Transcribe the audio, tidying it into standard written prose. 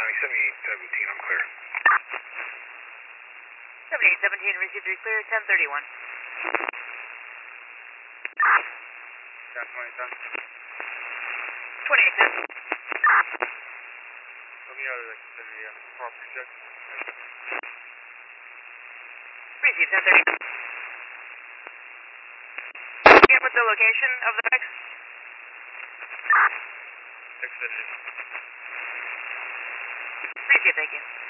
Miami, 7817, I'm clear. 7817, received 3 clear, 1031. 1020, 2810. Let me know that the property check. Received 1030. Get with the location of the X? Xfinity. Received, thank you.